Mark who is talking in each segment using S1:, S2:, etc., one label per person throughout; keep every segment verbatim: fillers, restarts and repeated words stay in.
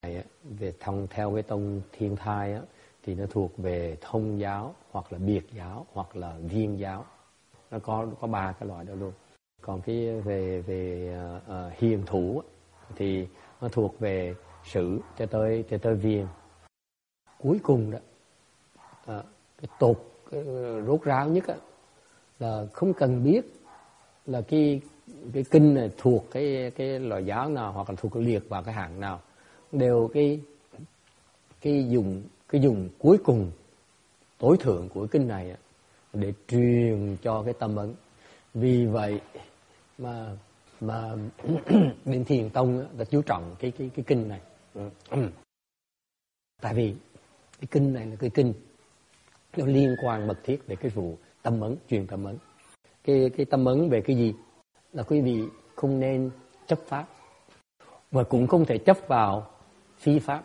S1: về thông theo cái tông Thiên Thai á, thì nó thuộc về thông giáo hoặc là biệt giáo hoặc là viên giáo. Nó có có ba cái loại đó luôn. Còn cái về về uh, uh, hiền thủ á, thì nó thuộc về sử cho tới cho tới viên. Cuối cùng đó, uh, cái tột cái rốt ráo nhất á, là không cần biết là cái cái kinh này thuộc cái cái loại giáo nào hoặc là thuộc cái liệt vào cái hạng nào, đều cái cái dùng cái dùng cuối cùng tối thượng của kinh này để truyền cho cái tâm ấn. Vì vậy mà mà bên Thiền Tông đã chú trọng cái cái cái kinh này. Tại vì cái kinh này là cái kinh nó liên quan mật thiết về cái vụ tâm ấn, truyền tâm ấn. Cái cái tâm ấn về cái gì? Là quý vị không nên chấp pháp, và cũng không thể chấp vào phi pháp.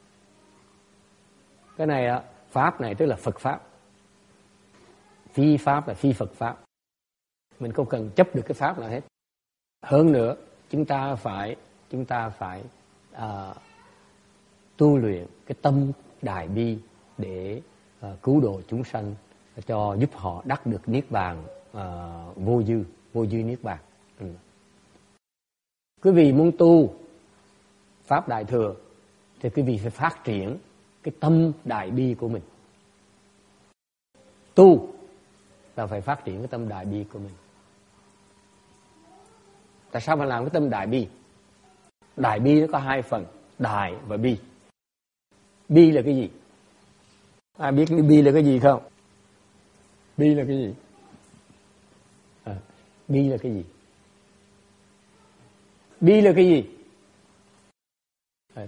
S1: Cái này á, pháp này tức là Phật pháp, phi pháp là phi Phật pháp. Mình không cần chấp được cái pháp nào hết. Hơn nữa, chúng ta phải chúng ta phải à, tu luyện cái tâm đại bi để à, cứu độ chúng sanh, cho giúp họ đắc được niết bàn à, vô dư, vô dư niết bàn. Ừ. Quý vị muốn tu pháp đại thừa thì quý vị phải phát triển cái tâm đại bi của mình. Tu là phải phát triển cái tâm đại bi của mình. Tại sao mà làm cái tâm đại bi? Đại bi nó có hai phần, đại và bi. Bi là cái gì? Ai biết bi là cái gì không? Bi là cái gì? À, bi là cái gì? Bi là cái gì? À.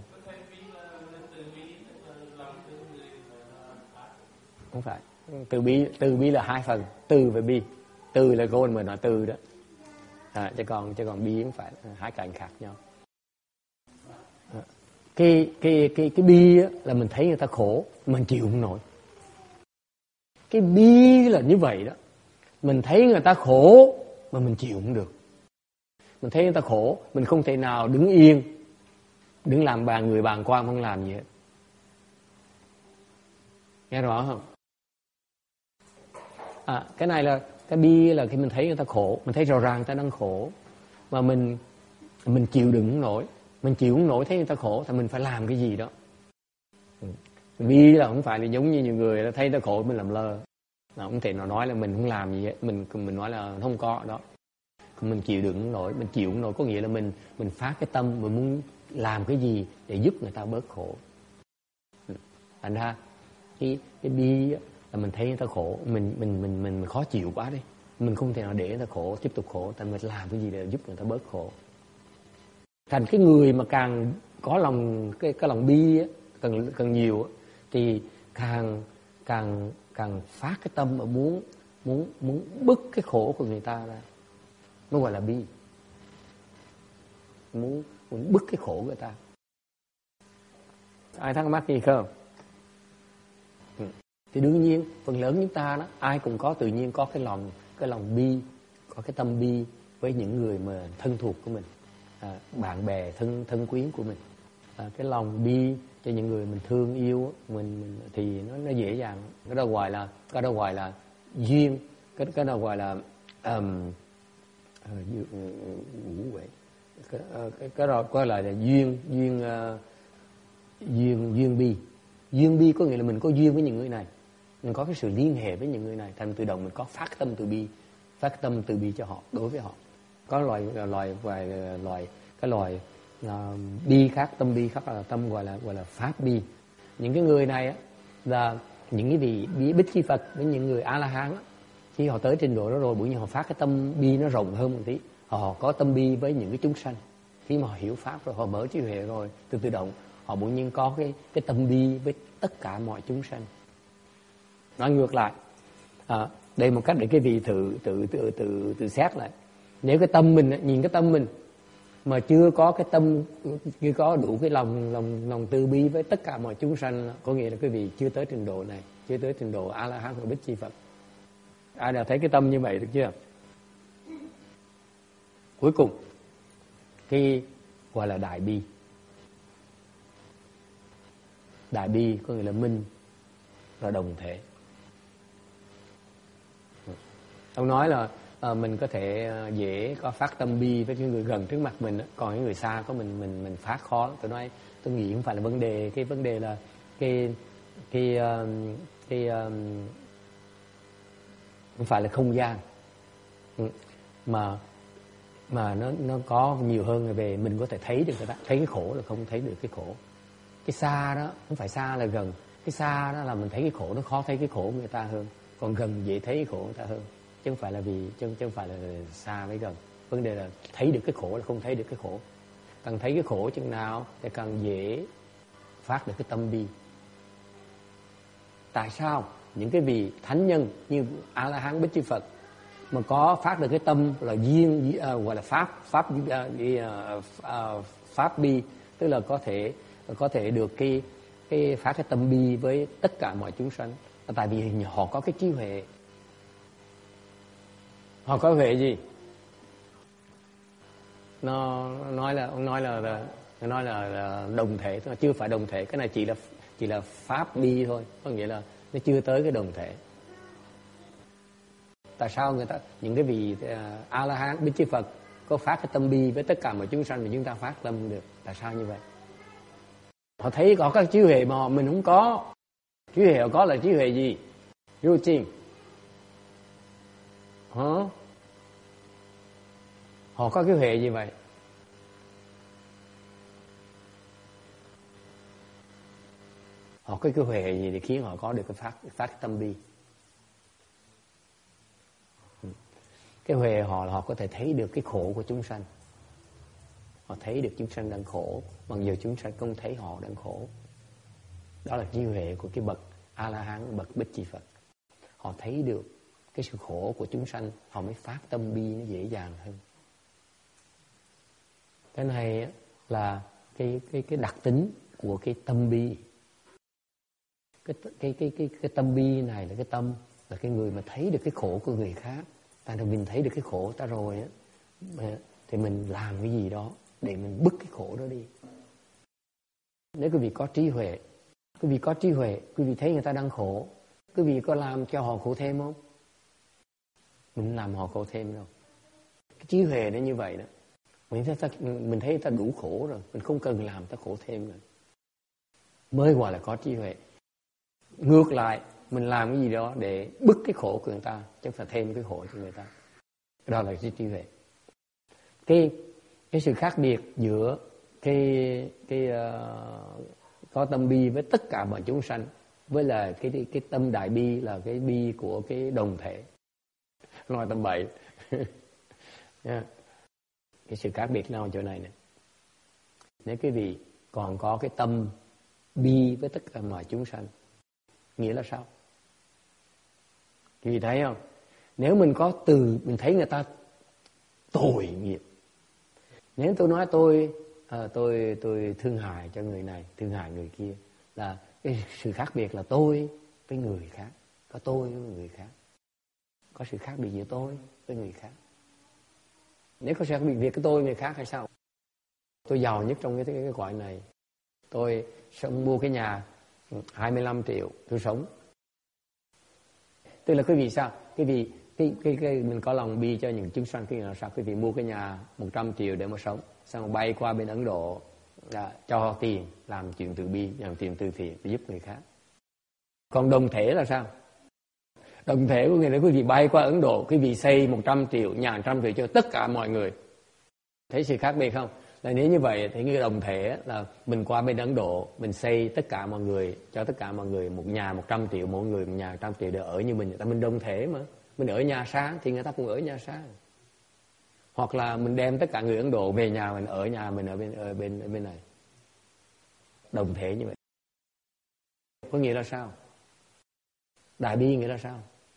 S1: Không phải. Từ bi, từ bi là hai phần, từ và bi. Từ là gôn mà nói từ đó. À, chứ còn chứ còn bi không phải, hai cạnh khác nhau. À, cái cái cái cái bi á, là mình thấy người ta khổ, mình chịu không nổi. Cái bi là như vậy đó, mình thấy người ta khổ mà mình chịu không được. Mình thấy người ta khổ, mình không thể nào đứng yên, đứng làm bàn người bàn quan không làm gì hết. Nghe rõ không? À, cái này là cái bi là khi mình thấy người ta khổ, mình thấy rõ ràng người ta đang khổ mà mình mình chịu đựng không nổi, mình chịu không nổi thấy người ta khổ thì mình phải làm cái gì đó. Bi là không phải là giống như nhiều người thấy người ta khổ mình làm lơ, nào không thể nào nói là mình không làm gì hết, mình mình nói là không có đó. Mình chịu đựng không nổi, mình chịu không nổi có nghĩa là mình mình phát cái tâm mình muốn làm cái gì để giúp người ta bớt khổ. Thành ra cái cái bi là mình thấy người ta khổ, mình mình mình mình khó chịu quá đi, mình không thể nào để người ta khổ, tiếp tục khổ, tại mình làm cái gì để giúp người ta bớt khổ. Thành cái người mà càng có lòng cái cái lòng bi á, càng càng nhiều á, thì càng càng càng phát cái tâm mà muốn muốn muốn bứt cái khổ của người ta ra, nó gọi là bi, muốn muốn bứt cái khổ người ta. Ai thắc mắc gì không? Ừ. Thì đương nhiên phần lớn chúng ta đó, ai cũng có tự nhiên có cái lòng cái lòng bi, có cái tâm bi với những người mà thân thuộc của mình, à, bạn bè thân thân quyến của mình, à, cái lòng bi cho những người mình thương yêu mình, mình thì nó nó dễ dàng. Cái đó gọi là cái đó gọi là duyên, cái cái đó gọi là um, ngủ vậy cái cái cái đó gọi là duyên duyên uh, duyên duyên bi. Duyên bi có nghĩa là mình có duyên với những người này, mình có cái sự liên hệ với những người này, thành tự động mình có phát tâm từ bi, phát tâm từ bi cho họ, đối với họ. Có loài loài vài loài cái loài uh, bi khác, tâm bi khác là tâm gọi là gọi là pháp bi. Những cái người này á, là những cái vị bi bích chi Phật với những người A La Hán, khi họ tới trình độ đó rồi, bỗng nhiên họ phát cái tâm bi nó rộng hơn một tí, họ có tâm bi với những cái chúng sanh. Khi mà họ hiểu pháp rồi, họ mở trí huệ rồi, từ tự động họ bỗng nhiên có cái cái tâm bi với tất cả mọi chúng sanh. Nói ngược lại, à, đây một cách để cái vị tự tự tự tự tự xét lại. Nếu cái tâm mình nhìn cái tâm mình mà chưa có cái tâm, chưa có đủ cái lòng lòng lòng từ bi với tất cả mọi chúng sanh, có nghĩa là cái vị chưa tới trình độ này, chưa tới trình độ A La Hán hoặc Bích Chi Phật. Ai đã thấy cái tâm như vậy được chưa? Cuối cùng cái gọi là đại bi. Đại bi có nghĩa là minh và đồng thể. Ông nói là à, mình có thể dễ có phát tâm bi với cái người gần trước mặt mình, còn những người xa có mình mình mình phát khó. Tôi nói tôi nghĩ không phải là vấn đề, cái vấn đề là cái cái cái, cái không phải là không gian, mà mà nó nó có nhiều hơn về mình có thể thấy được người ta, thấy cái khổ là không thấy được cái khổ. Cái xa đó không phải xa là gần, cái xa đó là mình thấy cái khổ, nó khó thấy cái khổ của người ta hơn, còn gần dễ thấy cái khổ của người ta hơn, chứ không phải là vì chứ, chứ không phải là xa với gần. Vấn đề là thấy được cái khổ là không thấy được cái khổ. Càng thấy cái khổ chừng nào thì càng dễ phát được cái tâm bi. Tại sao những cái vị thánh nhân như A La Hán Bích Chi Phật mà có phát được cái tâm là duyên, uh, gọi là pháp pháp uh, uh, uh, pháp bi, tức là có thể có thể được cái cái phát cái tâm bi với tất cả mọi chúng sanh, tại vì họ có cái trí huệ. Họ có huệ gì? Nó nói là ông nói là, là nói là, là đồng thể, nó chưa phải đồng thể, cái này chỉ là chỉ là pháp bi thôi, có nghĩa là nó chưa tới cái đồng thể. Tại sao người ta những cái vị uh, A La Hán Bích Chi Phật có phát cái tâm bi với tất cả mọi chúng sanh mà chúng ta phát tâm được? Tại sao như vậy? Họ thấy có các trí huệ mà mình không có. Trí huệ họ có là trí huệ gì? Vô trình. Hả? Họ có cái huệ gì vậy? Họ có cái huệ gì để khiến họ có được cái phát phát cái tâm bi? Cái huệ họ là họ có thể thấy được cái khổ của chúng sanh. Họ thấy được chúng sanh đang khổ, mặc dù chúng sanh không thấy họ đang khổ. Đó là trí huệ của cái bậc A La Hán, bậc Bích Chi Phật. Họ thấy được cái sự khổ của chúng sanh, họ mới phát tâm bi nó dễ dàng hơn. Cái này là cái cái cái đặc tính của cái tâm bi. Cái cái cái cái cái tâm bi này là cái tâm là cái người mà thấy được cái khổ của người khác. Tại vì mình thấy được cái khổ ta rồi á, thì mình làm cái gì đó để mình bứt cái khổ đó đi. Nếu quý vị có trí huệ, quý vị có trí huệ, quý vị thấy người ta đang khổ, quý vị có làm cho họ khổ thêm không? Mình làm họ khổ thêm đâu. Cái trí huệ nó như vậy đó. Mình thấy ta, mình thấy ta đủ khổ rồi, mình không cần làm ta khổ thêm nữa, mới gọi là có trí huệ. Ngược lại, mình làm cái gì đó để bứt cái khổ của người ta, chứ không phải thêm cái khổ cho người ta. Đó là cái trí huệ. Cái cái sự khác biệt giữa cái cái uh, có tâm bi với tất cả mọi chúng sanh, với là cái cái, cái tâm đại bi là cái bi của cái đồng thể. Nói tầm bậy. Yeah. Cái sự khác biệt nào chỗ này nè. Nếu quý vị còn có cái tâm bi với tất cả mọi chúng sanh, nghĩa là sao? Quý vị thấy không? Nếu mình có từ, mình thấy người ta tội nghiệp. Nếu tôi nói tôi à, tôi tôi thương hại cho người này, thương hại người kia, là cái sự khác biệt là tôi với người khác. Có tôi với người khác. Có sự khác biệt giữa tôi với người khác. Nếu có sự khác biệt việc cái tôi người khác hay sao? Tôi giàu nhất trong cái, cái, cái cõi này. Tôi sống mua cái nhà hai mươi lăm triệu, tôi sống. Tức là quý vị sao? Quý vị cái, cái, cái, mình có lòng bi cho những chúng sanh. Cái là sao? Quý vị mua cái nhà một trăm triệu để mà sống, xong bay qua bên Ấn Độ, là cho tiền làm chuyện từ bi, làm chuyện từ thiện để giúp người khác. Còn đồng thể là sao? Đồng thể của người là quý vị bay qua Ấn Độ, quý vị xây một trăm triệu, nhà một trăm triệu cho tất cả mọi người. Thấy sự khác biệt không? Là nếu như vậy thì cái đồng thể là mình qua bên Ấn Độ, mình xây tất cả mọi người, cho tất cả mọi người một nhà một trăm triệu, mỗi người một nhà một trăm triệu để ở như mình. Tại mình đồng thể mà. Mình ở nhà sáng thì người ta cũng ở nhà sáng. Hoặc là mình đem tất cả người Ấn Độ về nhà mình, ở nhà mình ở bên ở bên ở bên này. Đồng thể như vậy. Có nghĩa là sao? Đại bi nghĩa là sao?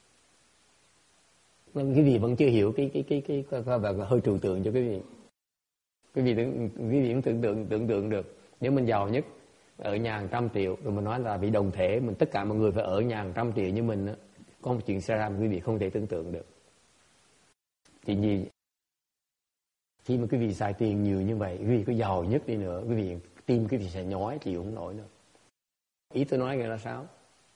S1: Quý vị vẫn chưa hiểu cái cái cái cái, cái, cái, cái, cái hơi trừu tượng cho quý vị. Quý vị tưởng quý vị cũng tưởng tượng tưởng tượng được, nếu mình giàu nhất ở nhà một trăm triệu, rồi mình nói là vì đồng thể mình tất cả mọi người phải ở nhà một trăm triệu như mình, có một chuyện xảy ra mà quý vị không thể tưởng tượng được. Thì gì? Khi mà quý vị xài tiền nhiều như vậy, quý vị có giàu nhất đi nữa, quý vị tim quý vị sẽ nhói chịu không nổi nữa. Ý tôi nói nghĩa là sao?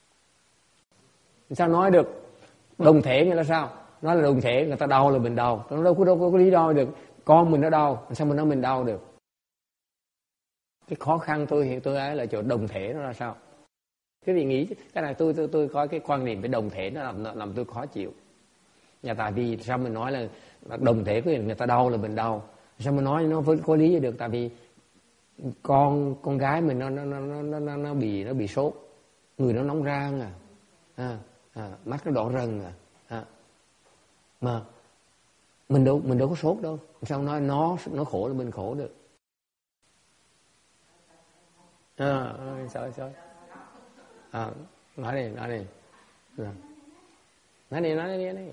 S1: Sao nói được đồng thể nghĩa là sao? Nói là đồng thể, người ta đau là mình đau. Nó đâu có đâu có lý do được. Con mình nó đau, sao mình nói mình đau được? Cái khó khăn tôi hiện tôi ấy là chỗ đồng thể nó là sao? Cái vị nghĩ cái này tôi tôi tôi có cái quan niệm về đồng thể nó làm làm tôi khó chịu. Nhà tại vì sao mình nói là đồng thể của người ta đau là mình đau? Sao mình nói nó vẫn có lý được? Tại vì con con gái mình nó nó nó nó nó, nó bị nó bị sốt, người nó nóng rang à, à, à mắt nó đỏ rần à, à. Mà mình đâu mình đâu có sốt đâu, sao nói nó nó khổ là mình khổ được? À, sorry sorry. À, nói đi nói đi, nói đi nói đi nói đi.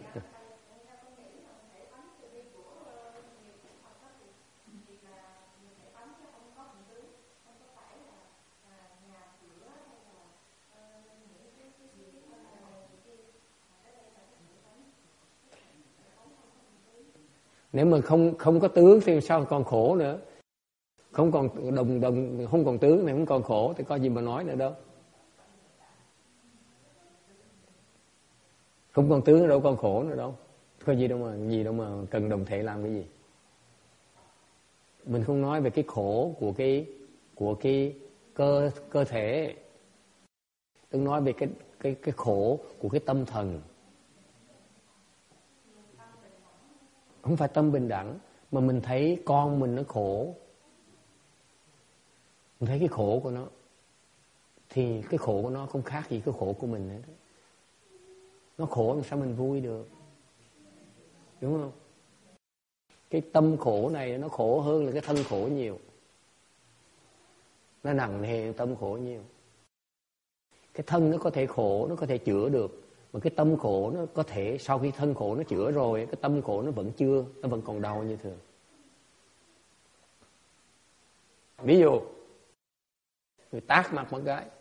S1: Nếu mà không không có tướng thì sao còn khổ nữa? Không còn đồng đồng không còn tướng này không còn khổ thì có gì mà nói nữa đâu. Không còn tướng đâu còn khổ nữa đâu. Có gì đâu mà gì đâu mà cần đồng thể làm cái gì. Mình không nói về cái khổ của cái của cái cơ cơ thể. Tôi nói về cái cái cái khổ của cái tâm thần. Không phải tâm bình đẳng, mà mình thấy con mình nó khổ, mình thấy cái khổ của nó, thì cái khổ của nó không khác gì cái khổ của mình hết. Nó khổ làm sao mình vui được, đúng không? Cái tâm khổ này nó khổ hơn là cái thân khổ nhiều, nó nặng nề tâm khổ nhiều. Cái thân nó có thể khổ, nó có thể chữa được, mà cái tâm khổ nó có thể sau khi thân khổ nó chữa rồi, cái tâm khổ nó vẫn chưa, nó vẫn còn đau như thường. Ví dụ người tát mặt một cái,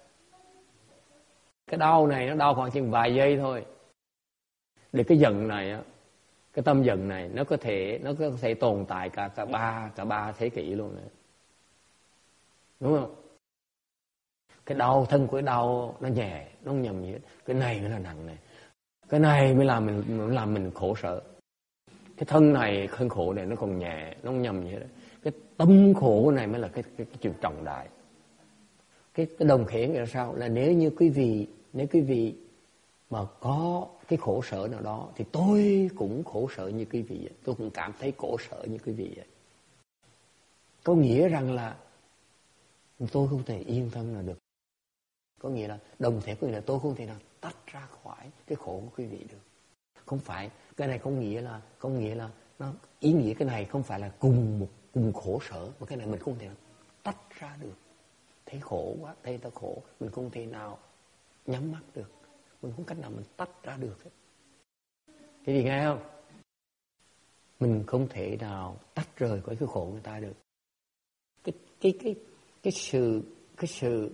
S1: cái đau này nó đau khoảng chừng vài giây thôi. Để cái giận này á, cái tâm giận này nó có thể nó có thể tồn tại cả cả ba cả ba thế kỷ luôn nữa, đúng không? Cái đau thân của cái đau nó nhẹ, nó không nhầm gì hết. Cái này mới là nặng này, cái này mới làm mình mới làm mình khổ sở. Cái thân này thân khổ này nó còn nhẹ, nó không nhầm gì hết. Cái tâm khổ này mới là cái cái, cái chuyện trọng đại. Cái, cái đồng thể nghĩa là sao? Là nếu như quý vị nếu quý vị mà có cái khổ sở nào đó thì tôi cũng khổ sở như quý vị vậy. Tôi cũng cảm thấy khổ sở như quý vị vậy. Có nghĩa rằng là tôi không thể yên tâm là được. Có nghĩa là đồng thể của nghĩa là tôi không thể nào tách ra khỏi cái khổ của quý vị được. Không phải, cái này không nghĩa là không nghĩa là nó ý nghĩa cái này không phải là cùng một cùng khổ sở, mà cái này mình không thể nào tách ra được. Thấy khổ quá, thấy ta khổ, mình không thể nào nhắm mắt được, mình không cách nào mình tách ra được hết. Cái gì nghe không? Mình không thể nào tách rời khỏi cái khổ người ta được. Cái cái cái cái sự cái sự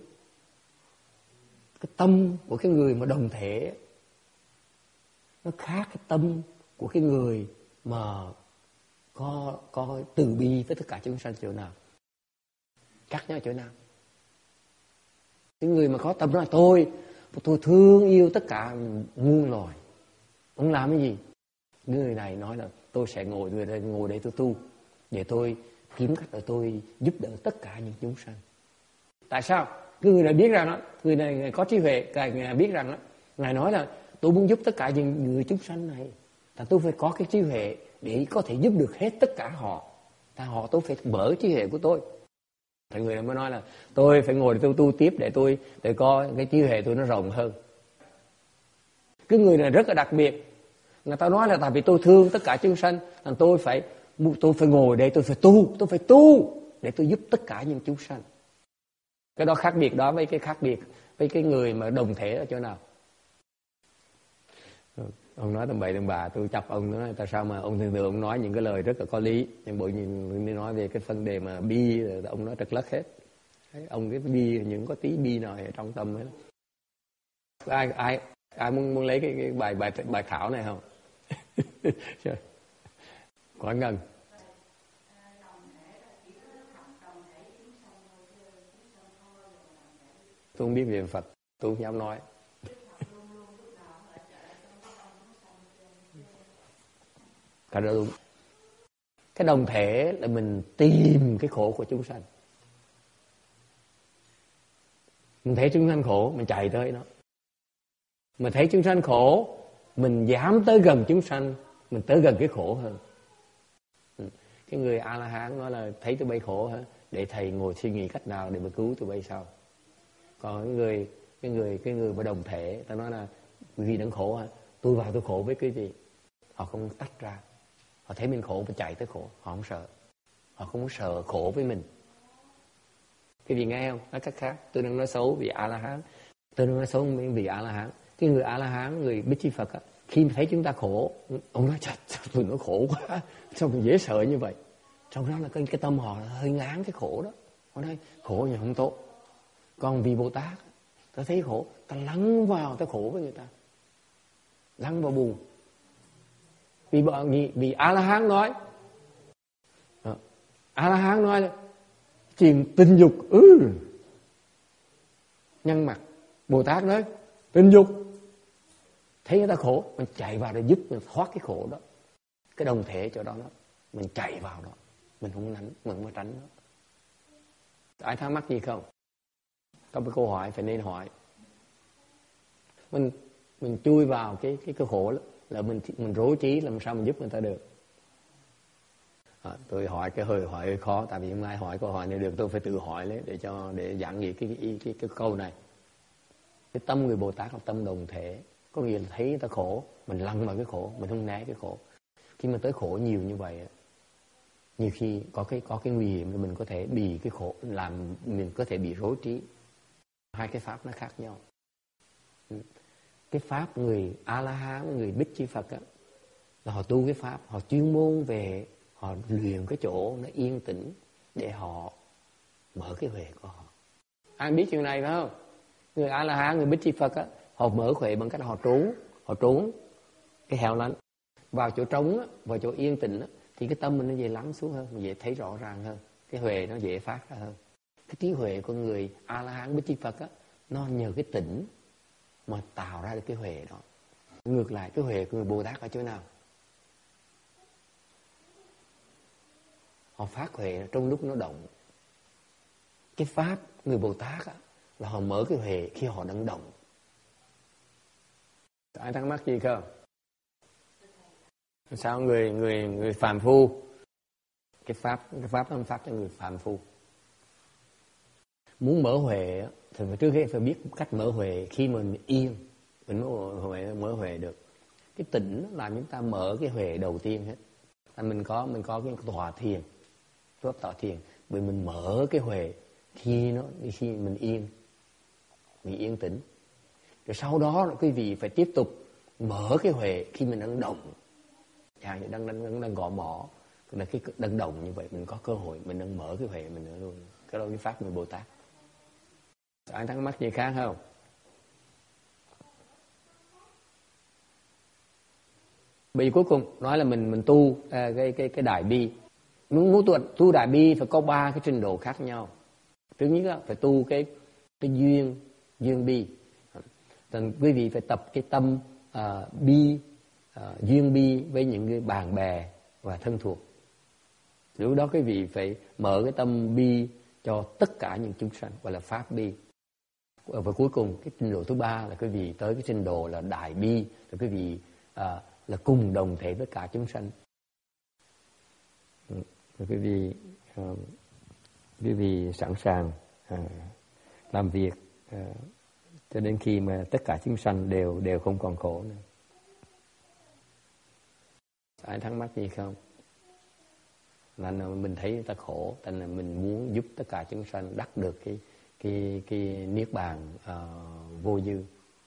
S1: cái tâm của cái người mà đồng thể nó khác cái tâm của cái người mà có có từ bi với tất cả chúng sanh chỗ nào? Khác nhau chỗ nào? Cái người mà có tâm đó là tôi tôi thương yêu tất cả muôn loài. Ông làm cái gì? Người này nói là tôi sẽ ngồi người đây ngồi đây tôi tu để tôi kiếm cách để tôi giúp đỡ tất cả những chúng sanh. Tại sao? Cái người này biết rằng đó, người này có trí huệ, ngài biết rằng đó, ngài nói là tôi muốn giúp tất cả những người chúng sanh này, là tôi phải có cái trí huệ để có thể giúp được hết tất cả họ. Ta họ tôi phải mở trí huệ của tôi. Thì người này mới nói là tôi phải ngồi để tôi tu tiếp để tôi để có cái trí huệ tôi nó rộng hơn. Cái người này rất là đặc biệt. Người ta nói là tại vì tôi thương tất cả chúng sanh, là tôi phải tôi phải ngồi đây tôi phải tu, tôi phải tu để tôi giúp tất cả những chúng sanh. Cái đó khác biệt đó với cái khác biệt với cái người mà đồng thể ở chỗ nào? Ông nói tầm bậy tầm bạ, tôi chọc ông nói tại sao mà ông thường thường ông nói những cái lời rất là có lý, nhưng bộ nhìn nói về cái vấn đề mà bi ông nói trật lất hết. Ông cái bi những có tí bi nào ở trong tâm hết. Ai ai ai muốn muốn lấy cái, cái bài bài bài khảo này không? Quá ngần. Tôi không biết về Phật, tôi không dám nói. Cái đó đúng. Cái đồng thể là mình tìm cái khổ của chúng sanh. Mình thấy chúng sanh khổ, mình chạy tới nó. Mình thấy chúng sanh khổ, mình dám tới gần chúng sanh, mình tới gần cái khổ hơn. Cái người A-la-hán nói là thấy tụi bay khổ hả? Để thầy ngồi suy nghĩ cách nào để mà cứu tụi bay sau. Còn cái người cái người cái người mà đồng thể, ta nói là quý vị đang khổ hả? Tôi vào tôi khổ với quý vị. Họ không tách ra. Họ thấy mình khổ và chạy tới khổ, họ không sợ. Họ không sợ khổ với mình. Quý vị nghe không? Nói cách khác, tôi đang nói xấu vì A-la-hán. Tôi đang nói xấu vì A-la-hán. Cái người A-la-hán, người Bích Chi Phật á, khi mà thấy chúng ta khổ, ông nói chặt, tôi nó khổ quá, sao mình dễ sợ như vậy? Trong đó là cái, cái tâm họ hơi ngán cái khổ đó. Họ nói khổ thì không tốt. Còn vì Bồ Tát, ta thấy khổ, ta lắng vào, ta khổ với người ta, lắng vào buồn. Vì vì, vì A-la-hán nói, A-la-hán nói là chuyện tình dục, ừ, nhăn mặt. Bồ Tát nói tình dục, thấy người ta khổ, mình chạy vào để giúp mình thoát cái khổ đó. Cái đồng thể chỗ đó, đó mình chạy vào đó, mình không nắn, mình không tránh nó. Ai thắc mắc gì không? Có một câu hỏi phải nên hỏi. Mình mình chui vào cái cái cái khổ đó, là mình mình rối trí làm sao mình giúp người ta được. À, tôi hỏi cái hơi hỏi hơi khó, tại vì không ai hỏi câu hỏi này được, tôi phải tự hỏi lấy để cho để giảng nghĩa cái cái, cái cái câu này. Cái tâm người Bồ Tát là tâm đồng thể, có nghĩa là thấy người ta khổ, mình lăn vào cái khổ, mình không né cái khổ. Khi mà tới khổ nhiều như vậy, nhiều khi có cái có cái nguy hiểm là mình có thể bị cái khổ, làm mình có thể bị rối trí. Hai cái pháp nó khác nhau. Cái pháp người A-la-hán, người Bích Chi Phật á, là họ tu cái pháp, họ chuyên môn về, họ luyện cái chỗ nó yên tĩnh để họ mở cái huệ của họ. Ai biết chuyện này phải không? Người A-la-hán, người Bích Chi Phật á, họ mở huệ bằng cách họ trốn, họ trốn cái hẻo lánh, vào chỗ trống á, vào chỗ yên tĩnh á, thì cái tâm mình nó dễ lắng xuống hơn, dễ thấy rõ ràng hơn, cái huệ nó dễ phát ra hơn. Cái trí huệ của người A-la-hán, Bích Chi Phật á, nó nhờ cái tĩnh mà tạo ra được cái huệ đó. Ngược lại cái huệ của người Bồ Tát ở chỗ nào? Họ phát huệ trong lúc nó động. Cái pháp người Bồ Tát á, là họ mở cái huệ khi họ đang động. Ai thắc mắc gì không? Sao người người người phàm phu, cái pháp cái pháp nó phát cho người phàm phu. Muốn mở huệ thì phải trước hết phải biết cách mở huệ. Khi mình yên, mình mở huệ mở huệ được. Cái tĩnh làm chúng ta mở cái huệ đầu tiên hết. Mình có mình có cái tọa thiền, pháp tọa thiền, bởi mình mở cái huệ khi nó khi mình yên, mình yên tĩnh. Rồi sau đó là quý vị phải tiếp tục mở cái huệ khi mình đang động. À, đang đang đang, đang gõ mỏ, là cái đang động như vậy mình có cơ hội mình đang mở cái huệ mình nữa luôn. Cái đó cái pháp người Bồ Tát. Anh thắc mắc gì khác không? Bi cuối cùng nói là mình mình tu à, cái cái cái đại bi. Muốn muốn tu tu đại bi phải có ba cái trình độ khác nhau. Thứ nhất là phải tu cái cái duyên duyên bi. Nên quý vị phải tập cái tâm à, bi à, duyên bi với những người bạn bè và thân thuộc. Lúc đó quý vị phải mở cái tâm bi cho tất cả những chúng sanh, gọi là pháp bi. Và cuối cùng cái trình độ thứ ba là quý vị tới cái trình độ là đại bi, là quý vị à, là cùng đồng thể với cả chúng sanh. Rồi quý vị uh, quý vị sẵn sàng uh, làm việc uh, cho đến khi mà tất cả chúng sanh đều đều không còn khổ nữa. Ai thắc mắc gì không? Là mình thấy người ta khổ, thành là mình muốn giúp tất cả chúng sanh đắc được cái cái cái niết bàn uh, vô dư.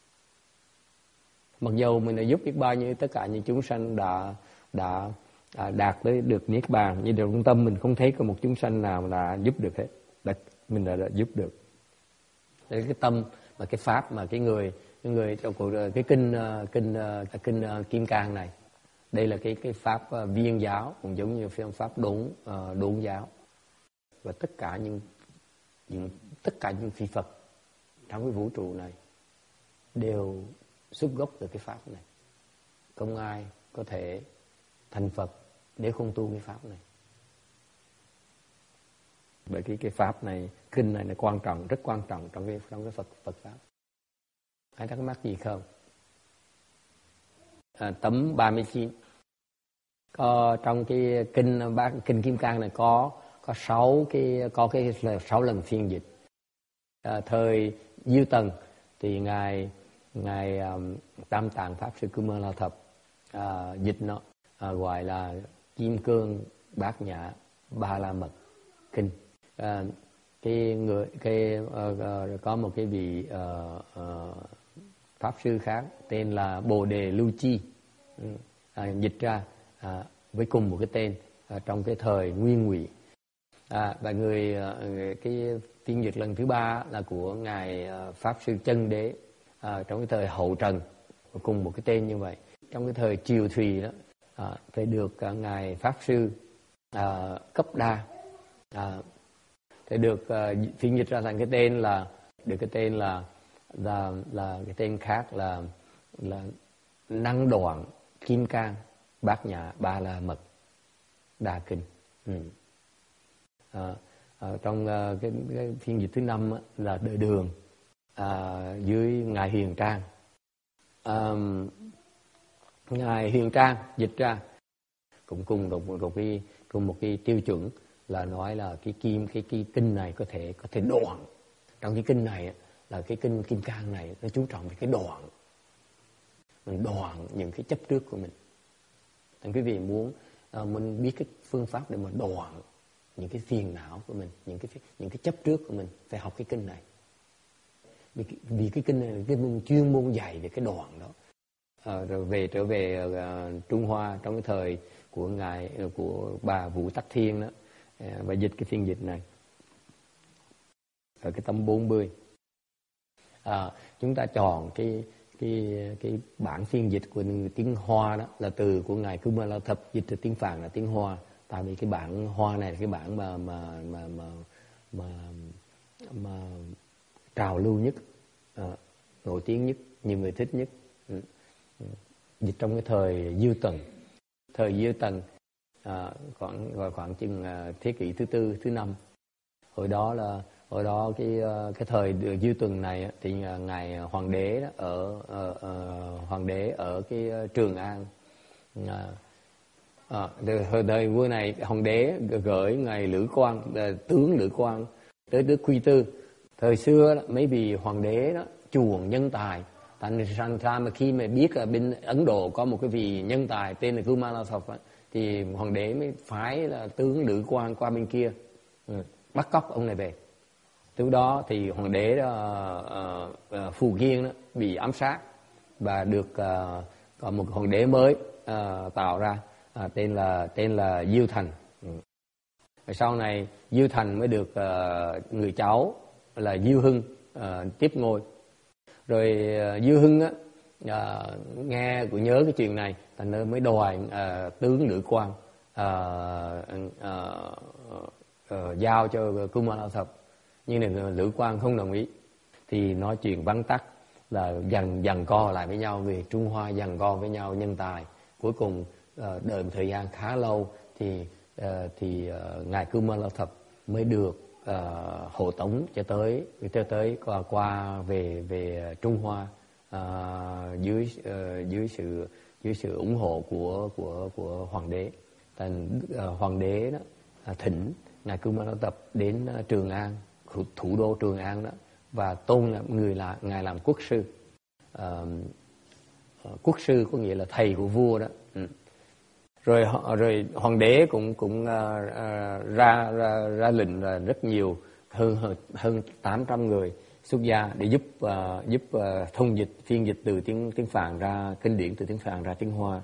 S1: Mặc dù mình đã giúp biết bao nhiêu tất cả những chúng sanh đã đã à, đạt tới được niết bàn, nhưng trong tâm mình không thấy có một chúng sanh nào là giúp được hết. Đã, mình đã, đã giúp được. Đấy, cái tâm mà cái pháp mà cái người cái người trong cuộc cái kinh kinh cái kinh Kim Cang này, đây là cái cái pháp viên giáo, cũng giống như phương pháp đốn đốn giáo. Và tất cả những những tất cả những phi Phật trong cái vũ trụ này đều xuất gốc từ cái pháp này. Không ai có thể thành Phật để không tu cái pháp này. Bởi cái cái pháp này, kinh này là quan trọng, rất quan trọng trong cái trong cái Phật Phật pháp. Ai thắc mắc gì không? À, tấm ba mươi chín. Có trong cái kinh bác kinh Kim Cang này có có sáu cái có cái sáu lần phiên dịch. À, thời Diêu Tần thì ngài ngài um, Tam Tạng Pháp Sư Cư Mơ La Thập à, dịch nó à, gọi là Kim Cương Bát Nhã Ba La Mật kinh. À, cái người cái uh, uh, có một cái vị uh, uh, pháp sư khác tên là Bồ Đề Lưu Chi à, dịch ra à, với cùng một cái tên à, trong cái thời Nguyên Ngụy. À, và người cái phiên dịch lần thứ ba là của ngài Pháp Sư Chân Đế à, trong cái thời Hậu Trần, cùng một cái tên như vậy. Trong cái thời Triều Thùy đó à, thì được à, ngài Pháp Sư à, Cấp Đa à, thì được à, phiên dịch ra thành cái tên là được cái tên là là là cái tên khác là là Năng Đoạn Kim Cang Bát Nhã Ba La Mật Đa Kinh. Ừ. À, à, trong à, cái, cái phiên dịch thứ năm á, là Đời Đường à, dưới ngài Huyền Trang. À, ngài Huyền Trang dịch ra cũng cùng một, một cái cùng một cái tiêu chuẩn là nói là cái kim cái cái kinh này có thể có thể đoạn. Trong cái kinh này là cái kinh Kim Cang này nó chú trọng về cái đoạn, mình đoạn những cái chấp trước của mình. Thành quý vị muốn uh, mình biết cái phương pháp để mà đoạn những cái phiền não của mình, những cái những cái chấp trước của mình, phải học cái kinh này. Vì, vì cái kinh này là cái môn chuyên môn dạy về cái đoạn đó. À, rồi về trở về uh, Trung Hoa trong cái thời của ngài uh, của bà Vũ Tắc Thiên đó uh, và dịch cái phiên dịch này ở cái tấm bốn mươi. À, chúng ta chọn cái cái cái bản phiên dịch của tiếng Hoa đó là từ của ngài Cư Mơ La Thập, dịch từ tiếng Phạn là tiếng Hoa. Tại vì cái bản Hoa này là cái bản mà mà mà mà mà, mà trào lưu nhất, à, nổi tiếng nhất, nhiều người thích nhất. Ừ. Dịch trong cái thời Diêu Tần, thời Diêu Tần à, khoảng khoảng khoảng chừng à, thế kỷ thứ tư, thứ năm. Hồi đó là hồi đó cái cái thời Diêu Tần này thì ngài hoàng đế đó, ở, ở, ở hoàng đế ở cái Trường An. À, à, thời đời vua này hoàng đế gửi ngài Lữ Quang, tướng Lữ Quang tới nước Quy Tư. Thời xưa đó, mấy vị hoàng đế đó chuộng nhân tài, thành ra mà khi mà biết là bên Ấn Độ có một cái vị nhân tài tên là Kumalatov thì hoàng đế mới phái là tướng Lữ Quang qua bên kia, ừ, bắt cóc ông này về. Từ đó thì hoàng đế đó, uh, uh, Phù Kiên đó, bị ám sát và được uh, có một hoàng đế mới uh, tạo ra uh, tên là tên là Diêu Thành. Ừ. Rồi sau này Diêu Thành mới được uh, người cháu là Diêu Hưng uh, tiếp ngôi. Rồi uh, Diêu Hưng á, uh, nghe của nhớ cái chuyện này, thành ra mới đòi uh, tướng Lữ Quang uh, uh, uh, uh, giao cho Kumalatov. Nhưng là Lữ Quang không đồng ý, thì nói chuyện vắn tắt là dần dần co lại với nhau, vì Trung Hoa dần co với nhau nhân tài. Cuối cùng uh, đợi một thời gian khá lâu thì uh, thì uh, ngài Kumalatov mới được uh, hộ tống cho tới cho tới qua, qua về về Trung Hoa uh, dưới uh, dưới sự dưới sự ủng hộ của của của hoàng đế. Thành uh, hoàng đế đó uh, thỉnh ngài Kumalatov đến uh, Trường An, thủ đô Trường An đó, và tôn người là ngài làm quốc sư. Uh, quốc sư có nghĩa là thầy của vua đó. Ừ. Rồi rồi hoàng đế cũng cũng uh, uh, ra ra ra lệnh là rất nhiều, hơn hơn tám trăm người xuất gia để giúp uh, giúp uh, thông dịch, phiên dịch từ tiếng tiếng Phạn ra kinh điển, từ tiếng Phạn ra tiếng Hoa.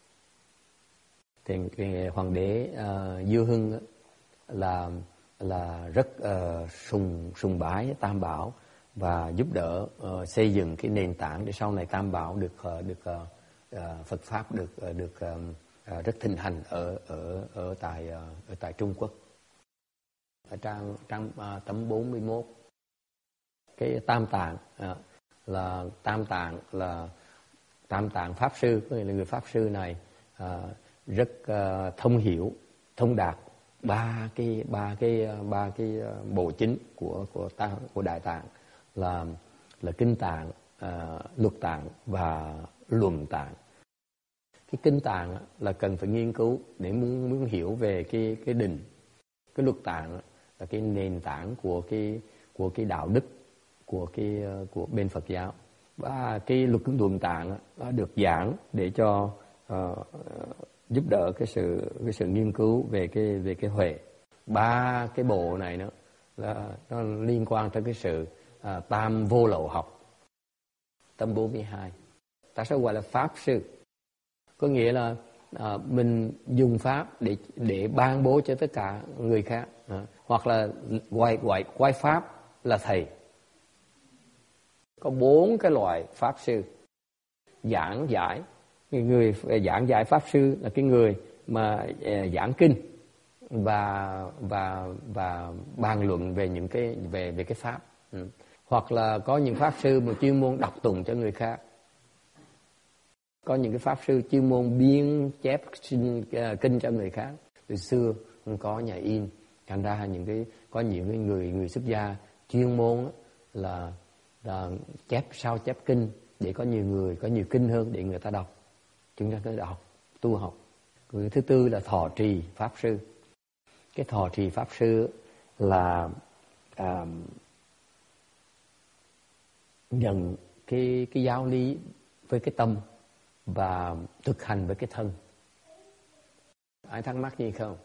S1: Thì cái hoàng đế uh, Diêu Hưng là là rất uh, sùng sùng bái Tam Bảo và giúp đỡ uh, xây dựng cái nền tảng để sau này Tam Bảo được uh, được uh, uh, Phật pháp được uh, được uh, uh, rất thịnh hành ở ở ở tại uh, ở tại Trung Quốc. Ở trang trang uh, tấm bốn mươi mốt, cái tam tạng, à, là tam tạng là tam tạng pháp sư, có nghĩa là người pháp sư này à, rất à, thông hiểu, thông đạt ba cái ba cái ba cái bộ chính của của tạng, của đại tạng là là kinh tạng, à, luật tạng và luận tạng. Cái kinh tạng là cần phải nghiên cứu để muốn muốn hiểu về cái cái định. Cái luật tạng là cái nền tảng của cái của cái đạo đức của cái của bên Phật giáo. Và cái luật luận tạng nó được giảng để cho uh, giúp đỡ cái sự cái sự nghiên cứu về cái về cái huệ. Ba cái bộ này nó là nó liên quan tới cái sự uh, tam vô lậu học. Tâm bốn mươi hai. Ta sẽ gọi là pháp sư. Có nghĩa là à, mình dùng pháp để để ban bố cho tất cả người khác, à, hoặc là gọi gọi quay pháp là thầy. Có bốn cái loại pháp sư. Giảng giải, người giảng giải pháp sư là cái người mà uh, giảng kinh và và và bàn luận về những cái về về cái pháp. Ừ. Hoặc là có những pháp sư mà chuyên môn đọc tụng cho người khác. Có những cái pháp sư chuyên môn biên chép kinh cho người khác. Từ xưa không có nhà in, thành ra những cái có những cái người người xuất gia chuyên môn là, là chép sao chép kinh để có nhiều người có nhiều kinh hơn để người ta đọc. Chúng ta cứ đọc, tu học. Người thứ tư là thọ trì pháp sư. Cái thọ trì pháp sư là à, nhận cái cái giáo lý với cái tâm và thực hành với cái thân. Ai thắc mắc gì không?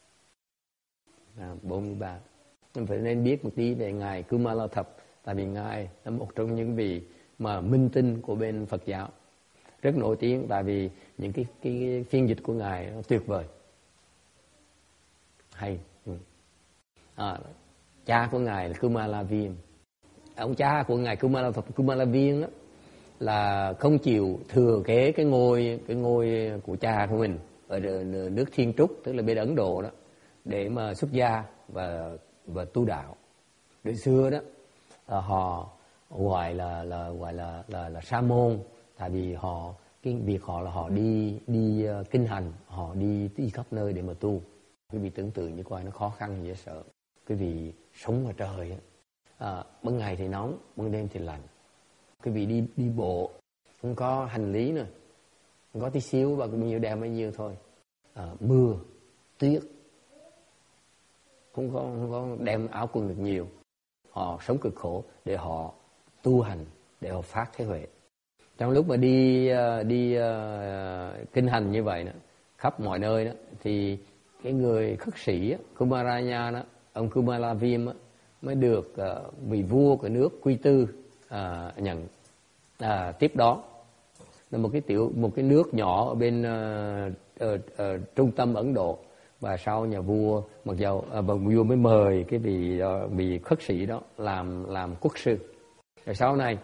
S1: À, bốn mươi ba. Mình phải nên biết một tí về ngài Kumala Thập, tại vì ngài là một trong những vị mà minh tinh của bên Phật giáo, rất nổi tiếng, tại vì những cái cái phiên dịch của ngài nó tuyệt vời, hay. À, cha của ngài là Kumala Viêm. Ông cha của ngài Kumala Thập, Kumala Viêm á, là không chịu thừa kế cái ngôi cái ngôi của cha của mình ở nước Thiên Trúc, tức là bên Ấn Độ đó, để mà xuất gia và và tu đạo. Đời xưa đó là họ gọi là là gọi là là, là sa môn, tại vì họ cái việc họ là họ đi đi uh, kinh hành, họ đi đi khắp nơi để mà tu. Quý vị tưởng tượng như coi nó khó khăn dễ sợ. Quý vị sống ngoài trời á, à, ban ngày thì nóng, ban đêm thì lạnh. Quý vị đi đi bộ, không có hành lý nữa, không có tí xíu và bao nhiêu đem bấy nhiêu thôi. À, mưa, tuyết, không có, không có đem áo quần được nhiều. Họ sống cực khổ để họ tu hành, để họ phát cái huệ. Trong lúc mà đi đi uh, kinh hành như vậy đó, khắp mọi nơi đó, thì cái người khất sĩ Kumaranya đó, ông Kumala Viêm đó, mới được uh, vị vua của nước Quy Tư À, nhận à, tiếp đó. Là một cái tiểu một cái nước nhỏ ở bên uh, ở, ở trung tâm Ấn Độ, và sau nhà vua mặc dầu à, và vua mới mời cái vị uh, vị khất sĩ đó làm làm quốc sư. Rồi sau này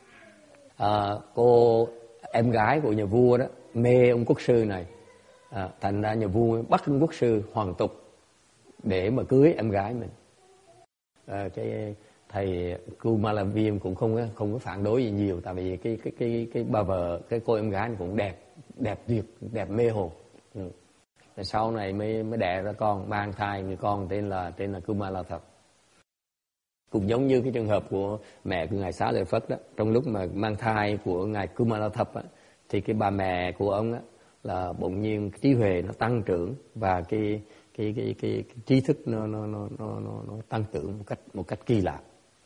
S1: à, cô em gái của nhà vua đó mê ông quốc sư này, à, thành ra nhà vua bắt ông quốc sư hoàn tục để mà cưới em gái mình. À, cái thầy Kumala Viêm cũng không có, không có phản đối gì nhiều, tại vì cái cái cái cái bà vợ, cái cô em gái cũng đẹp, đẹp tuyệt, đẹp mê hồn. Ừ. Rồi sau này mới mới đẻ ra con, mang thai người con tên là tên là Kumala Thập. Cũng giống như cái trường hợp của mẹ của ngài Xá Lợi Phất đó, trong lúc mà mang thai của ngài Kumala Thập á, thì cái bà mẹ của ông á là bỗng nhiên trí huệ nó tăng trưởng, và cái cái cái cái, cái trí thức nó nó nó nó nó tăng trưởng một cách một cách kỳ lạ.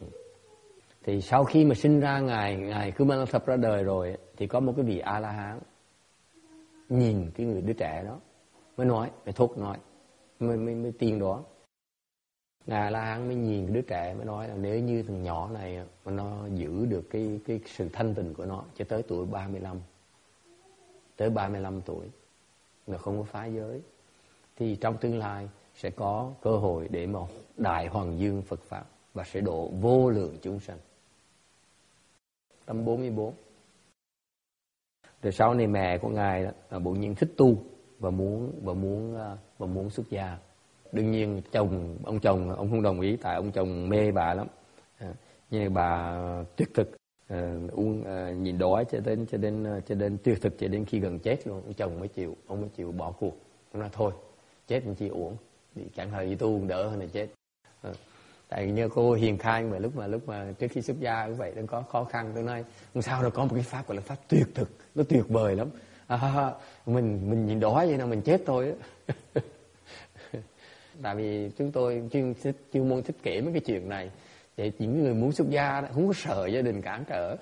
S1: Thì sau khi mà sinh ra ngài ngài Kumala Thập ra đời rồi, thì có một cái vị A La Hán nhìn cái người đứa trẻ đó mới nói, mới thốt nói, mới mới mới tiên đoán. Ngài A La Hán mới nhìn cái đứa trẻ mới nói là nếu như thằng nhỏ này mà nó giữ được cái cái sự thanh tịnh của nó cho tới tuổi ba mươi lăm, tới ba mươi lăm tuổi, nó không có phá giới, thì trong tương lai sẽ có cơ hội để mà đại hoàng dương Phật pháp và sẽ độ vô lượng chúng sanh. Tâm bốn mươi bốn. Rồi sau này mẹ của ngài đó bỗng nhiên thích tu và muốn và muốn và muốn xuất gia. Đương nhiên chồng ông chồng ông không đồng ý, tại ông chồng mê bà lắm. À, như bà tuyệt thực, uh, uống uh, nhịn đói cho đến cho đến cho đến tuyệt thực cho đến khi gần chết luôn. Ông chồng mới chịu, ông mới chịu bỏ cuộc. Ông nói thôi chết cũng chi uổng, chẳng thời đi tu đỡ hơn là chết. Uh, tại như cô hiền khai mà lúc mà lúc mà trước khi xuất gia cũng vậy, nó có khó khăn. Tôi nói không sao, nó có một cái pháp gọi là pháp tuyệt thực, nó tuyệt vời lắm. À, mình mình nhịn đói vậy nào mình chết thôi á. Tại vì chúng tôi chuyên chuyên môn thích kể mấy cái chuyện này để những người muốn xuất gia đó, không có sợ gia đình cản trở.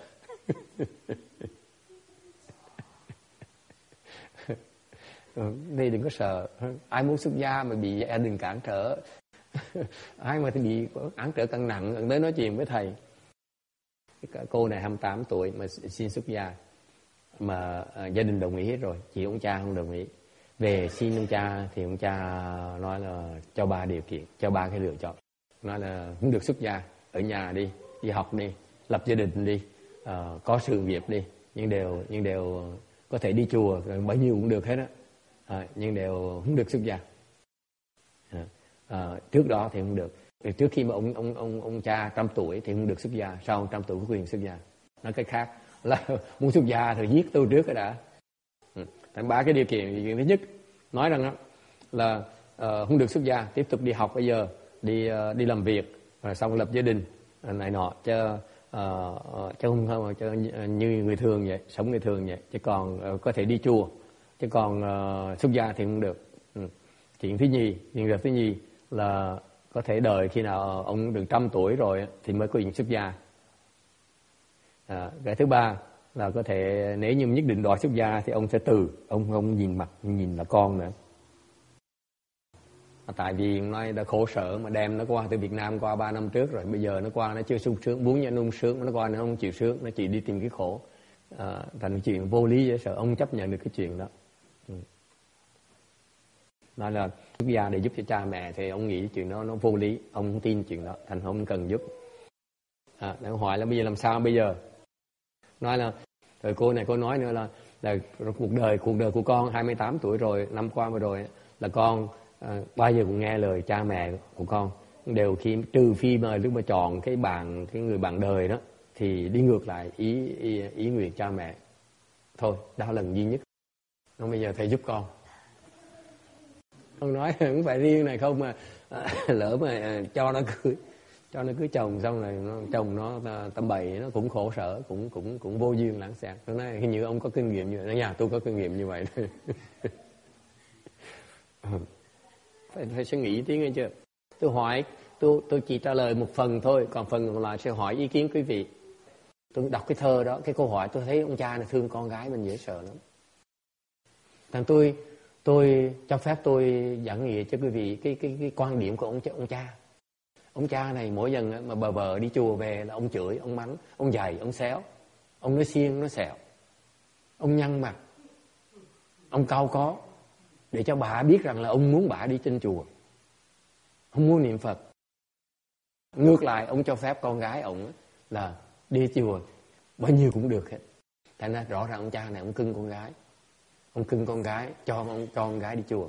S1: Đây đừng có sợ, ai muốn xuất gia mà bị gia đình cản trở, ai mà thì bị cản trở càng nặng tới nói chuyện với thầy. Cô này hai mươi tám tuổi mà xin xuất gia, mà à, gia đình đồng ý hết rồi, chỉ ông cha không đồng ý. Về xin ông cha thì ông cha nói là cho ba điều kiện, cho ba cái lựa chọn. Nói là không được xuất gia, ở nhà đi, đi học đi, lập gia đình đi, à, có sự nghiệp đi, nhưng đều nhưng đều có thể đi chùa bao nhiêu cũng được hết á, à, nhưng đều không được xuất gia. À, à, trước đó thì không được. Trước khi mà ông ông ông ông cha trăm tuổi thì không được xuất gia, sau trăm tuổi có quyền xuất gia. Nói cách khác là muốn xuất gia thì giết tôi trước cái đã. Ừ. Ba cái điều kiện, điều kiện thứ nhất nói rằng đó, là uh, không được xuất gia, tiếp tục đi học bây giờ, đi uh, đi làm việc, rồi xong lập gia đình uh, này nọ, cho uh, cho không không cho như người thường vậy, sống người thường vậy, chứ còn uh, có thể đi chùa, chứ còn uh, xuất gia thì không được. Ừ. Chuyện thứ nhì, chuyện thứ nhì là có thể đợi khi nào ông được trăm tuổi rồi thì mới có quyền xuất gia. À, cái thứ ba là có thể nếu như nhất định đòi xuất gia thì ông sẽ từ, ông không nhìn mặt, nhìn là con nữa. À, tại vì nói đã khổ sở mà đem nó qua từ Việt Nam qua ba năm trước rồi, bây giờ nó qua nó chưa sung sướng, muốn nhận nung sướng, nó qua nó không chịu sướng, nó chỉ đi tìm cái khổ. À, thành chuyện vô lý dễ sợ, ông chấp nhận được cái chuyện đó. Ừ. Nói là xuất gia để giúp cho cha mẹ thì ông nghĩ chuyện đó nó vô lý, ông không tin chuyện đó, thành không cần giúp. À, để hỏi là bây giờ làm sao bây giờ? Nói là rồi cô này cô nói nữa là là cuộc đời cuộc đời của con hai mươi tám tuổi rồi, năm qua vừa rồi là con à, bao giờ cũng nghe lời cha mẹ của con, đều khi trừ phi mà lúc mà chọn cái bạn cái người bạn đời đó thì đi ngược lại ý ý, ý nguyện cha mẹ. Thôi, đó là lần duy nhất. Còn bây giờ thầy giúp con. Ông nói không phải riêng này không mà à, lỡ mà à, cho nó cưới cho nó cưới chồng xong rồi nó, chồng nó tầm bậy, nó cũng khổ sở, cũng cũng cũng vô duyên lãng xẹt. Nó nói hình như ông có kinh nghiệm như vậy. Nói nhà tôi có kinh nghiệm như vậy. phải, phải suy nghĩ tiếng nghe chưa? Tôi hỏi, tôi tôi chỉ trả lời một phần thôi, còn phần còn lại sẽ hỏi ý kiến quý vị. Tôi đọc cái thơ đó, cái câu hỏi tôi thấy ông cha này thương con gái mình dễ sợ lắm. Thằng tôi tôi cho phép tôi giảng nghĩa cho quý vị cái cái cái quan điểm của ông ông cha. Ông cha này mỗi lần mà bờ vợ đi chùa về là ông chửi, ông mắng, ông giày, ông xéo, ông nói xiên, nói sẹo, ông nhăn mặt, ông cau có để cho bà biết rằng là ông muốn bà đi trên chùa, không muốn niệm Phật. Ngược lại ông cho phép con gái ông là đi chùa bao nhiêu cũng được hết. Thành ra rõ ràng ông cha này ông cưng con gái, ông cưng con gái cho ông cho con gái đi chùa.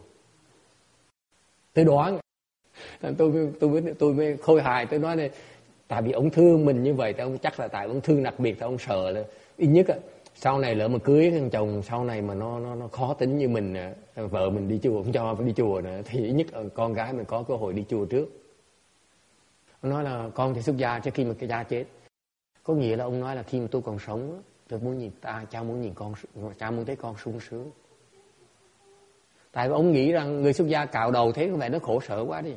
S1: Tôi đoán tôi tôi mới tôi mới khôi hài, tôi nói này, tại vì ông thương mình như vậy thì ông chắc là tại ông thương đặc biệt, thì ông sợ là ít nhất sau này lỡ mà cưới thằng chồng sau này mà nó nó nó khó tính như mình, vợ mình đi chùa không cho đi chùa nữa, thì ít nhất con gái mình có cơ hội đi chùa trước. Ông nói là con thì xuất gia trước khi mà cái cha chết, có nghĩa là ông nói là khi mà tôi còn sống tôi muốn nhìn ta cha muốn nhìn con, cha muốn thấy con sung sướng. Tại vì ông nghĩ rằng người xuất gia cạo đầu thế có vẻ nó khổ sở quá đi,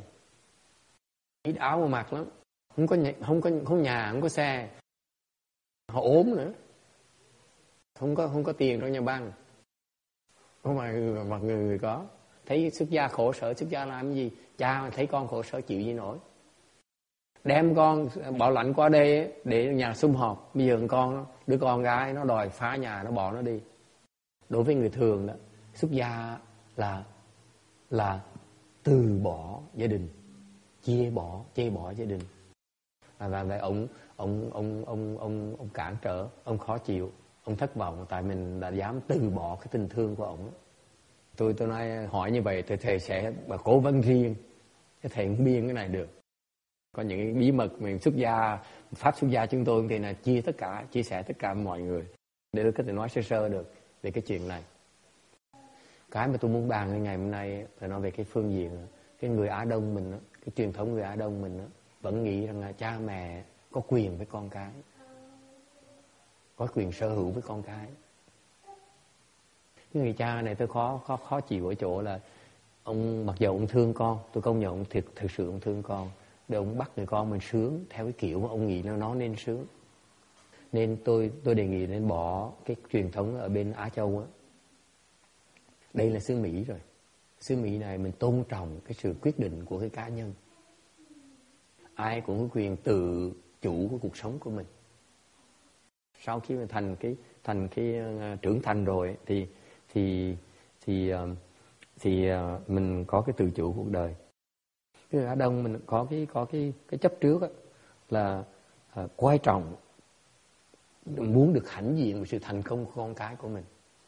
S1: ít áo mà mặc lắm, không có nhà, không có không nhà, không có xe, họ ốm nữa, không có không có tiền trong nhà băng, không phải mặt người người có. Thấy xuất gia khổ sở, xuất gia làm gì? Cha mà thấy con khổ sở chịu gì nổi, đem con bảo lãnh qua đây để nhà sum họp. Bây giờ con đứa con gái nó đòi phá nhà, nó bỏ nó đi. Đối với người thường đó, xuất gia là là từ bỏ gia đình, chia bỏ, chê bỏ gia đình. Và vậy ông ông ông ông ông ông cản trở, ông khó chịu, ông thất vọng tại mình đã dám từ bỏ cái tình thương của ông. Tôi tôi nói hỏi như vậy thì thầy sẽ mà cố vấn riêng, cái thầy không biên cái này được. Có những cái bí mật mình xuất gia, pháp xuất gia chúng tôi thì là chia tất cả, chia sẻ tất cả với mọi người để tôi có thể nói sơ sơ được về cái chuyện này. Cái mà tôi muốn bàn ngày hôm nay là nói về cái phương diện cái người Á Đông mình, cái truyền thống người Á Đông mình vẫn nghĩ rằng là cha mẹ có quyền với con cái, có quyền sở hữu với con cái. Cái người cha này tôi khó khó khó chịu ở chỗ là ông mặc dù ông thương con, tôi công nhận ông thực thực sự ông thương con, để ông bắt người con mình sướng theo cái kiểu mà ông nghĩ là nó nên sướng. Nên tôi tôi đề nghị nên bỏ cái truyền thống ở bên Á Châu á. Đây là xứ Mỹ rồi. Xứ Mỹ này mình tôn trọng cái sự quyết định của cái cá nhân. Ai cũng có quyền tự chủ của cuộc sống của mình. Sau khi mình thành cái thành cái uh, trưởng thành rồi thì thì thì uh, thì uh, mình có cái tự chủ cuộc đời. Cái Á Đông mình có cái có cái cái chấp trước á, là uh, quan trọng, muốn được hãnh diện về sự thành công của con cái của mình.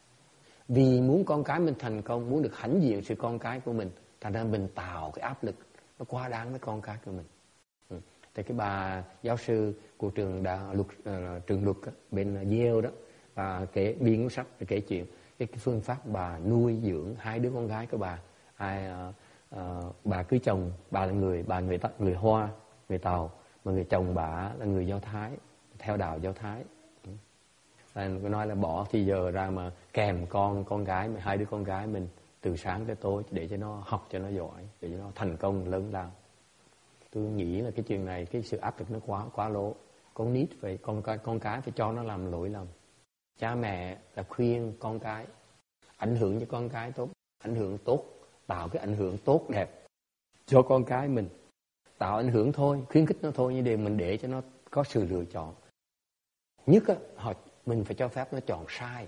S1: Vì muốn con cái mình thành công, muốn được hãnh diện sự con cái của mình, thành ra mình tạo cái áp lực nó quá đáng với con cái của mình. Ừ. Thì cái bà giáo sư của trường đại luật uh, trường luật á, bên Yale đó, bà kể biên cuốn sách kể chuyện cái, cái phương pháp bà nuôi dưỡng hai đứa con gái của bà. Ai uh, uh, bà cưới chồng, bà là người bà người người Hoa, người Tàu, mà người chồng bà là người Do Thái, theo đạo Do Thái. Là nói là bỏ thì giờ ra mà kèm con con gái mà hai đứa con gái mình từ sáng tới tối để cho nó học cho nó giỏi, để cho nó thành công lớn lao. Tôi nghĩ là cái chuyện này cái sự áp lực nó quá quá lố. Con nít phải con cái con cái phải cho nó làm lỗi lầm. Cha mẹ là khuyên con cái, ảnh hưởng cho con cái tốt, ảnh hưởng tốt, tạo cái ảnh hưởng tốt đẹp cho con cái mình, tạo ảnh hưởng thôi, khuyến khích nó thôi, nhưng để mình để cho nó có sự lựa chọn. Nhất á, họ mình phải cho phép nó chọn sai.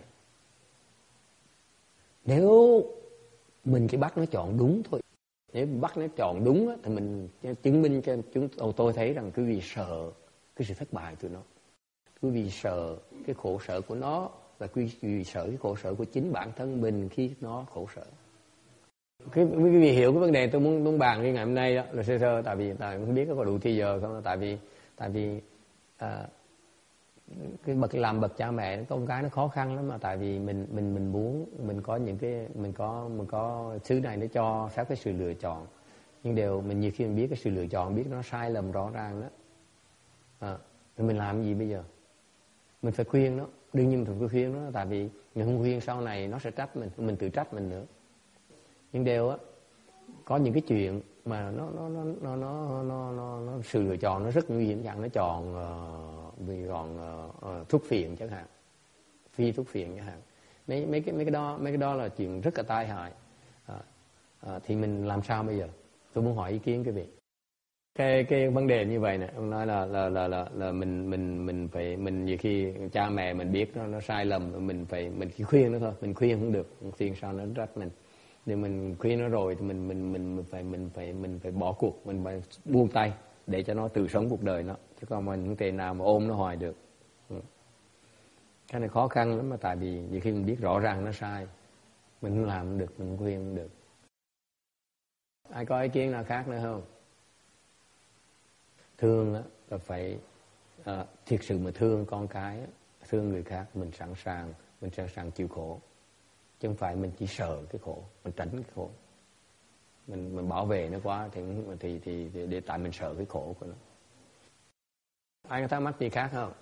S1: Nếu mình chỉ bắt nó chọn đúng thôi, nếu bắt nó chọn đúng á, thì mình chứng minh cho chúng tôi thấy rằng quý vị sợ cái sự thất bại của nó, quý vị sợ cái khổ sở của nó, và quý vị sợ cái khổ sở của chính bản thân mình khi nó khổ sở. Cái quý vị hiểu cái vấn đề tôi muốn muốn bàn cái ngày hôm nay đó là sơ sơ, tại vì tại không biết có đủ thì giờ không, tại vì tại vì à, cái bậc làm bậc cha mẹ con cái nó khó khăn lắm, mà tại vì mình mình mình muốn mình có những cái mình có mình có thứ này để cho phép cái sự lựa chọn, nhưng đều mình nhiều khi mình biết cái sự lựa chọn, biết nó sai lầm rõ ràng đó, à, thì mình làm gì bây giờ? Mình phải khuyên nó, đương nhiên mình phải khuyên nó, tại vì mình không khuyên sau này nó sẽ trách mình, mình tự trách mình nữa. Nhưng đều á, có những cái chuyện mà nó nó nó nó nó nó, nó, nó sự lựa chọn nó rất nguy hiểm, chẳng nó chọn uh, vì còn uh, uh, thuốc phiện chẳng hạn, phi thuốc phiện chẳng hạn, mấy mấy cái mấy cái đó mấy cái đó là chuyện rất là tai hại. Uh, uh, thì mình làm sao bây giờ? Tôi muốn hỏi ý kiến quý vị. Cái cái vấn đề như vậy này, ông nói là là là là, là mình mình mình phải mình nhiều khi cha mẹ mình biết nó nó sai lầm, mình phải mình chỉ khuyên nó thôi, mình khuyên không được, mình khuyên sao nó trách mình. Nếu mình khuyên nó rồi thì mình mình mình mình phải mình phải mình phải bỏ cuộc, mình phải buông tay để cho nó tự sống cuộc đời nó, chứ còn mình không thể nào mà ôm nó hoài được. Ừ. Cái này khó khăn lắm, mà tại vì nhiều khi mình biết rõ ràng nó sai, mình không làm được, mình không khuyên không được. Ai có ý kiến nào khác nữa không? Thương á là phải à, thiệt sự mà thương con cái á, thương người khác, mình sẵn sàng mình sẵn sàng chịu khổ, chứ không phải mình chỉ sợ cái khổ, mình tránh cái khổ, mình mình bảo vệ nó quá thì thì thì, thì để tại mình sợ cái khổ của nó. Ai có thắc mắc gì khác không?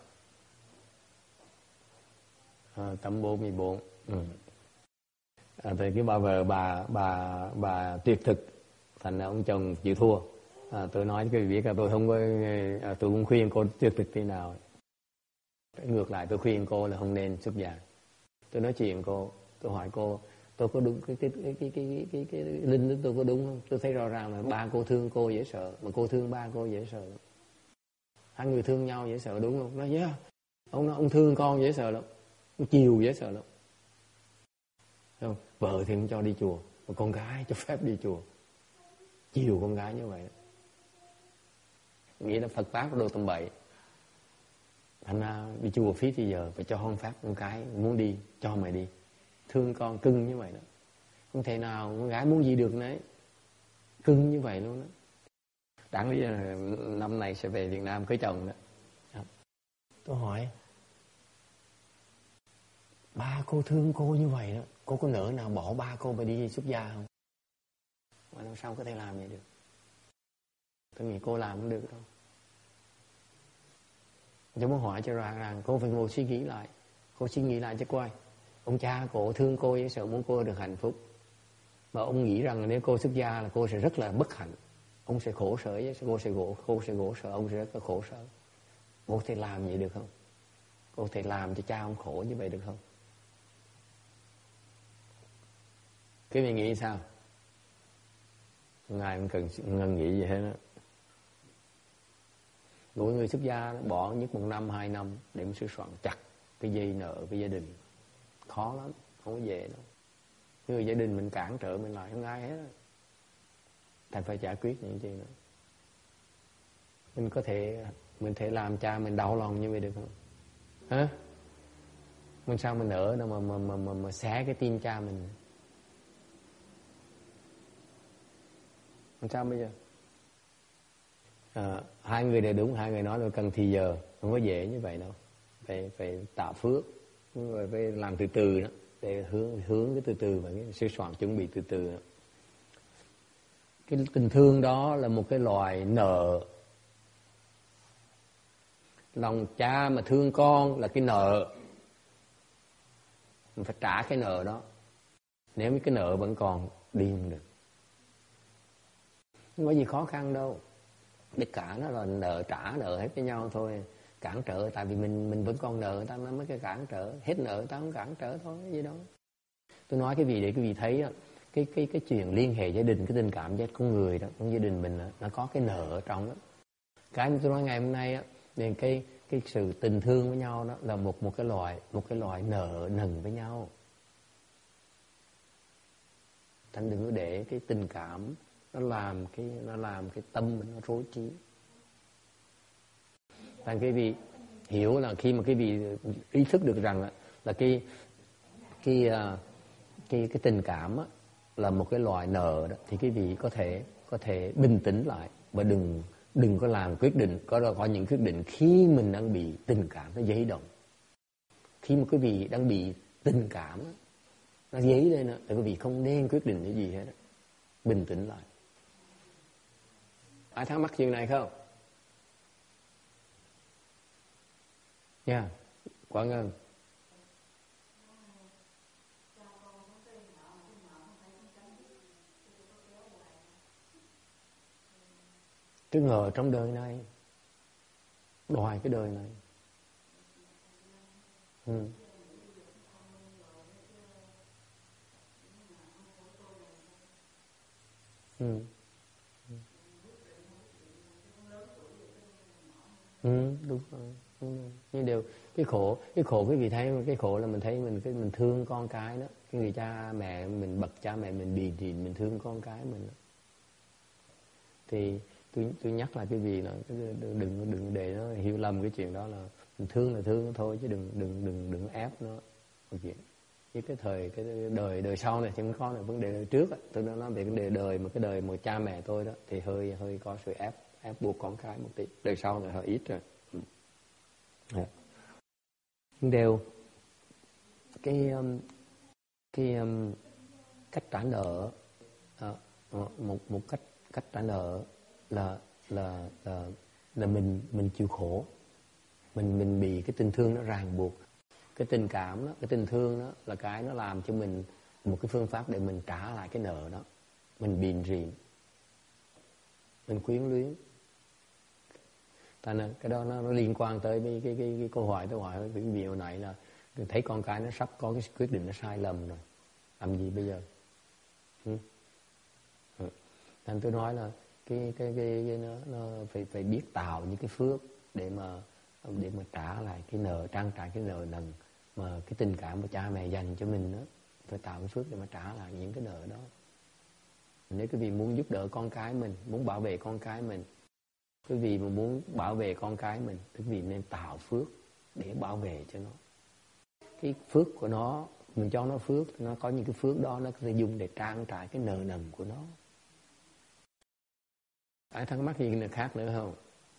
S1: À, tấm bốn mươi bốn. Ừ. À, thì cái bà vợ bà bà bà tuyệt thực, thành ra ông chồng chịu thua. À, tôi nói với quý vị biết là tôi không có à, tôi không khuyên cô tuyệt thực thế nào. Ngược lại tôi khuyên cô là không nên xuất gia. Tôi nói chuyện cô, tôi hỏi cô, tôi có đúng cái cái cái cái cái cái, cái linh đó tôi có đúng không? Tôi thấy rõ ràng là ba cô thương cô dễ sợ, mà cô thương ba cô dễ sợ. Hai người thương nhau dễ sợ đúng không? Nói yeah. Ông nói ông thương con dễ sợ lắm, ông chiều dễ sợ lắm. Không? Vợ thì không cho đi chùa, mà con gái cho phép đi chùa, chiều con gái như vậy. Nghĩa là Phật pháp đồ tầm bậy. Thành ra đi chùa phí thì giờ phải cho con pháp con cái muốn đi cho mày đi, thương con cưng như vậy đó, không thể nào con gái muốn gì được nấy, cưng như vậy luôn đó. đáng lý là năm nay sẽ về Việt Nam cưới chồng đó. Tôi hỏi, ba cô thương cô như vậy đó, cô có nỡ nào bỏ ba cô mà đi xuất gia không? Mà làm sao có thể làm vậy được? Tôi nghĩ cô làm không được đâu. Tôi muốn hỏi cho rõ ràng, cô phải ngồi suy nghĩ lại. Cô suy nghĩ lại cho coi. Ông cha cô thương cô với sợ muốn cô được hạnh phúc. Mà ông nghĩ rằng nếu cô xuất gia là cô sẽ rất là bất hạnh. Ông sẽ khổ sở với cô sẽ khổ, cô sẽ khổ sở, ông sẽ rất là khổ sở. Cô có thể làm vậy được không? Cô có thể làm cho cha ông khổ như vậy được không? Cái mình nghĩ sao? Ngài không cần, cần nghĩ gì hết đó. Mỗi người xuất gia bỏ nhất một năm, hai năm để mà sửa soạn chặt cái dây nợ với gia đình. Khó lắm, không có dễ đâu. Người gia đình mình cản trở mình lại không ai hết đó. Thành phải giải quyết những chuyện đó. Mình có thể mình thể làm cha mình đau lòng như vậy được không? Hả? Mình sao mình nỡ đâu mà mà mà mà, mà xé cái tim cha mình? Làm sao bây giờ? À, hai người đều đúng, hai người nói là cần thì giờ, không có dễ như vậy đâu. Phải phải tạo phước, rồi phải làm từ từ đó, để hướng hướng cái từ từ và cái sửa soạn chuẩn bị từ từ đó. Cái tình thương đó là một cái loại nợ. Lòng cha mà thương con là cái nợ. Mình phải trả cái nợ đó. Nếu cái nợ vẫn còn đi không được. Không có gì khó khăn đâu. Tất cả nó là nợ trả nợ hết với nhau thôi. Cản trở tại vì mình mình vẫn còn nợ, ta mới cái cản trở. Hết nợ ta không cản trở thôi, cái gì đó. Tôi nói cái gì để quý vị thấy cái cái cái chuyện liên hệ gia đình, cái tình cảm với con người đó, con gia đình mình đó, nó có cái nợ ở trong đó. Cái mà tôi nói ngày hôm nay á, thì cái cái sự tình thương với nhau đó là một một cái loại một cái loại nợ nần với nhau. Thành đừng có để cái tình cảm nó làm cái nó làm cái tâm mình nó rối trí. Thành cái vị hiểu là khi mà cái vị ý thức được rằng là cái cái cái cái tình cảm á, là một cái loại nợ đó, thì cái vị có thể có thể bình tĩnh lại và đừng đừng có làm quyết định có có những quyết định khi mình đang bị tình cảm nó dấy động. Khi mà quý vị đang bị tình cảm á, nó dấy lên đó, thì quý vị không nên quyết định cái gì hết đó. Bình tĩnh lại. Ai thắc mắc chuyện này không? Nha, yeah. Quảng ơn. Cái ngờ trong đời này, đòi cái đời này. Ừ. Ừ. Ừ, đúng rồi. Ừ. Nhưng đều cái khổ, cái khổ quý vị thấy, cái khổ là mình thấy mình cái mình thương con cái đó, cái người cha mẹ mình bậc cha mẹ mình bì thì mình thương con cái mình đó. Thì tôi tôi nhắc lại cái gì là đừng đừng đừng để nó hiểu lầm cái chuyện đó, là mình thương là thương thôi chứ đừng đừng đừng đừng ép nó một chuyện. Với cái thời cái đời đời sau này thì không có, là vấn đề đời trước á, tôi đã nói về vấn đề đời mà cái đời mà cha mẹ tôi đó thì hơi hơi có sự ép ép buộc con cái một tí. Đời sau này hơi ít rồi. Ừ. Đều cái um, cái um, cách trả nợ uh, một một cách cách trả nợ là là là là mình mình chịu khổ, mình mình bị cái tình thương nó ràng buộc. Cái tình cảm đó, cái tình thương đó là cái nó làm cho mình một cái phương pháp để mình trả lại cái nợ đó. Mình bìm rìm, mình quyến luyến. Tại nên cái đó nó, nó liên quan tới cái, cái, cái, cái câu hỏi tôi hỏi với quý vị hồi nãy là thấy con cái nó sắp có cái quyết định nó sai lầm rồi, làm gì bây giờ? Ừ. Ừ. Nên tôi nói là cái cái cái, cái nó, nó phải phải biết tạo những cái phước để mà để mà trả lại cái nợ, trang trải cái nợ nần mà cái tình cảm của cha mẹ dành cho mình đó, phải tạo cái phước để mà trả lại những cái nợ đó. Nếu quý vị muốn giúp đỡ con cái mình, muốn bảo vệ con cái mình, quý vị mà muốn bảo vệ con cái mình, quý vị nên tạo phước để bảo vệ cho nó. Cái phước của nó, mình cho nó phước, nó có những cái phước đó nó có thể dùng để trang trải cái nợ nần của nó. Ai thắc mắc gì khác nữa không?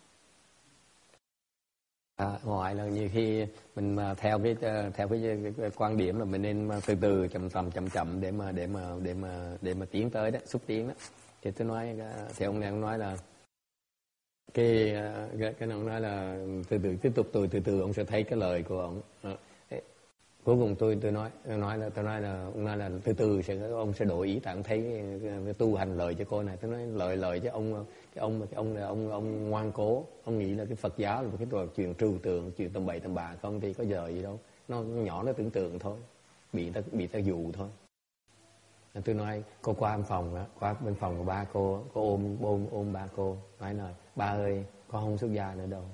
S1: À, ngoài là nhiều khi mình mà theo cái theo cái, cái, cái quan điểm là mình nên từ từ chậm chậm chậm chậm để mà để mà để mà để mà tiến tới đó, xúc tiến đó. Thì tôi nói thì ông này ông nói là cái cái cái ông nói là từ từ tiếp tục từ từ từ ông sẽ thấy cái lời của ông. À, cuối cùng tôi tôi nói tôi nói là tôi nói là ông nói là từ từ sẽ ông sẽ đổi ý, tại thấy cái, cái tu hành lời cho cô này. Tôi nói lời lời chứ ông cái ông cái ông là ông ông ngoan cố, ông nghĩ là cái Phật giáo là một cái trò chuyện trừu tượng, chuyện tầm bậy tầm bạ không thì có giờ gì đâu, nó, nó nhỏ nó tưởng tượng thôi, bị ta bị ta dụ thôi. Tôi nói cô qua bên phòng đó, qua bên phòng của ba cô, cô ôm ôm ôm ba cô, nói là ba ơi con không xuất gia nữa đâu,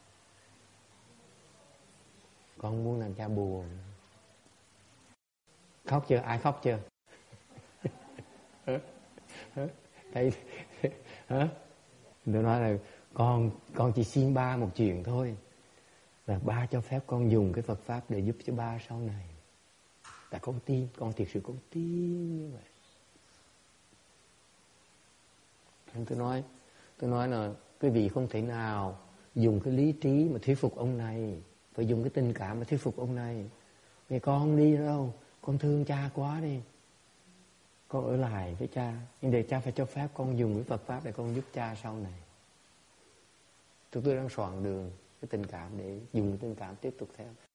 S1: con không muốn làm cha buồn. Khóc chưa? Ai khóc chưa? Thấy hả? Tôi nói là con con chỉ xin ba một chuyện thôi, là ba cho phép con dùng cái Phật pháp để giúp cho ba sau này. Tại con tin, con thiệt sự con tin như vậy. Tôi nói, tôi nói là quý vị không thể nào dùng cái lý trí mà thuyết phục ông này, phải dùng cái tình cảm mà thuyết phục ông này. Vì con không đi đâu, con thương cha quá đi, con ở lại với cha, nhưng để cha phải cho phép con dùng cái Phật pháp để con giúp cha sau này. Chúng tôi đang soạn đường cái tình cảm để dùng tình cảm tiếp tục theo.